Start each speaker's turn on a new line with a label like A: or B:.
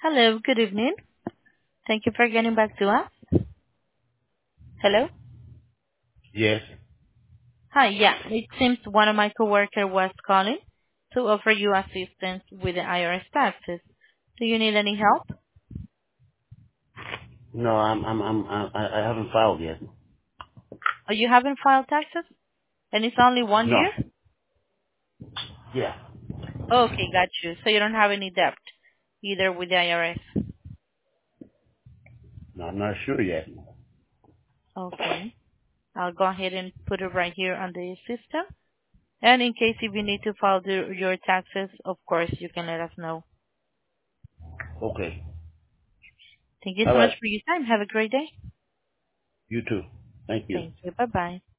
A: Hello, good evening. Thank you for getting back to us. Hello?
B: Yes.
A: Hi, yeah. It seems one of my coworkers was calling to offer you assistance with the IRS taxes. Do you need any help?
B: No, I haven't filed yet.
A: Oh, you haven't filed taxes? And it's only one
B: No.
A: year?
B: Yeah.
A: Okay, got you. So you don't have any debt, either with the IRS.
B: No, I'm not sure yet.
A: Okay. I'll go ahead and put it right here on the system. And in case if you need to file your taxes, of course, you can let us know.
B: Okay.
A: Thank you
B: All
A: so much
B: right.
A: for your time. Have a great day.
B: You too. Thank you.
A: Thank you. Bye-bye.